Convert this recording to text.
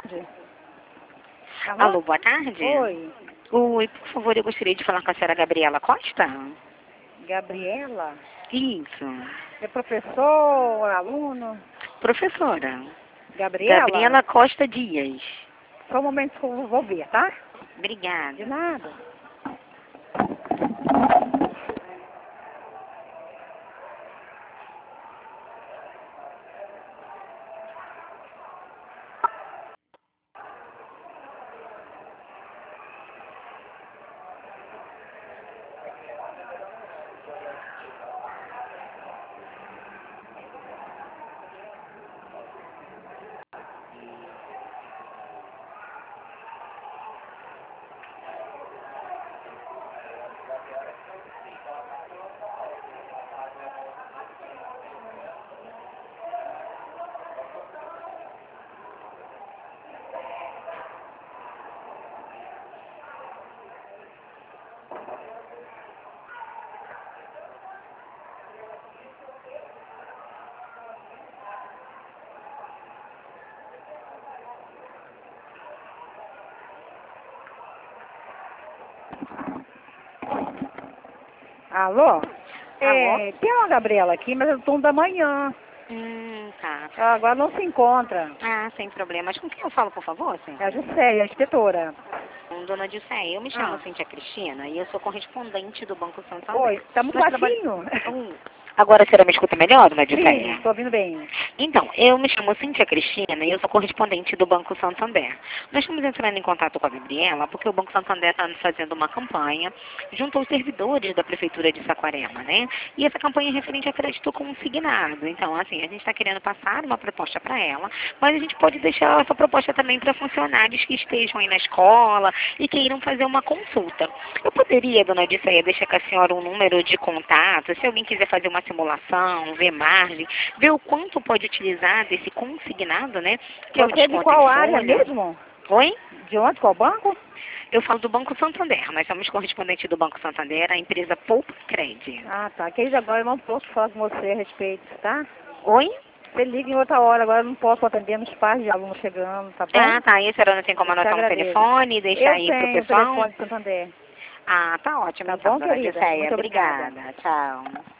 tarde. Alô, boa tarde. Oi. Oi, por favor, eu gostaria de falar com a senhora Gabriela Costa. Gabriela? Isso. É professor, aluno? Professora. Gabriela? Gabriela Costa Dias. Só um momento que eu vou ver, tá? Obrigada. De nada. Alô? Alô? Tem uma Gabriela aqui, mas é do turno da manhã. Tá. Ela agora não se encontra. Ah, sem problemas. Com quem eu falo, por favor, senhora? É a Juscelia, a inspetora. Dona Dilceia, eu me chamo Cíntia Cristina e eu sou correspondente do Banco Santander. Oi, tá muito Nós baixinho. Agora a senhora me escuta melhor, Dona Sim, Dilceia? tô ouvindo bem. Então, eu me chamo Cíntia Cristina e eu sou correspondente do Banco Santander. Nós estamos entrando em contato com a Gabriela porque o Banco Santander está fazendo uma campanha junto aos servidores da Prefeitura de Saquarema, né? E essa campanha é referente a crédito consignado. Então, assim, a gente está querendo passar uma proposta para ela, mas a gente pode deixar essa proposta também para funcionários que estejam aí na escola e queiram fazer uma consulta. Eu poderia, Dona Dilceia, deixar com a senhora um número de contato, se alguém quiser fazer uma simulação, ver margem, ver o quanto pode utilizar desse consignado, né? Que é o Você é de desconto qual em área folha. mesmo? Oi? De onde? Qual banco? Eu falo do Banco Santander. Nós somos correspondentes do Banco Santander, a empresa Poupa Cred. Ah, tá. Querido, agora eu não posso falar com você a respeito, tá? Oi? Você liga em outra hora, agora eu não posso atender nos pais de alunos chegando, tá bom? Ah, tá. E a senhora não tem como Eu te anotar um agradeço. telefone e deixar Eu aí pro tenho o pessoal? telefone de Santander. Ah, tá ótimo Tá então, bom, Dona querida? Dilceia. Muito obrigada. Obrigada. Tchau.